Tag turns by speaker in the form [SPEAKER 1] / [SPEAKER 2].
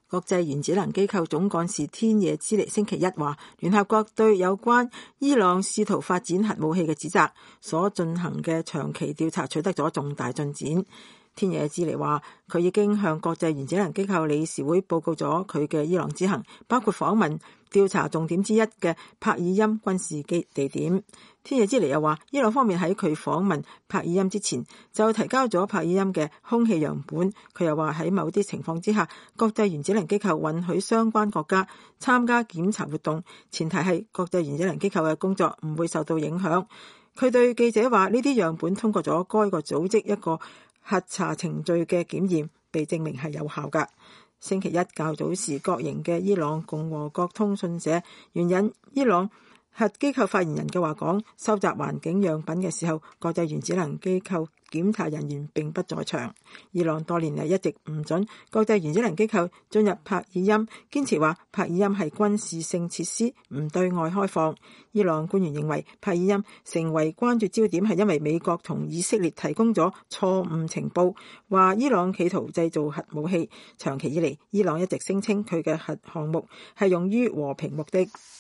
[SPEAKER 1] 國際原子能機構總幹事天野之彌星期一話，聯合國對有關伊朗試圖發展核武器嘅指責所進行嘅長期調查取得咗重大進展。天野之彌話，佢已經向國際原子能機構理事會報告咗佢嘅伊朗之行，包括訪問調查重點之一嘅帕爾欽軍事地點。天野之彌又話，伊朗方面喺佢訪問帕爾欽之前就提交咗帕爾欽嘅空氣樣本。佢又話，喺某啲情況之下，國際原子能機構允許相關國家參加檢查活動，前提係國際原子能機構嘅工作唔會受到影響。佢對記者話，呢啲樣本通過咗該個組織一個核查程序嘅檢驗，被證明係有效㗎。星期一較早時，國營嘅伊朗共和國通訊社援引伊朗核機構發言人嘅話講，收集環境樣品嘅時候，國際原子能機構檢查人員並不在場。伊朗多年嚟一直唔准國際原子能機構進入帕爾欽，堅持話帕爾欽係軍事性設施，唔對外開放。伊朗官員認為帕爾欽成為關注焦點係因為美國同以色列提供咗錯誤情報，話伊朗企圖製造核武器。長期以嚟，伊朗一直聲稱佢嘅核項目係用於和平目的。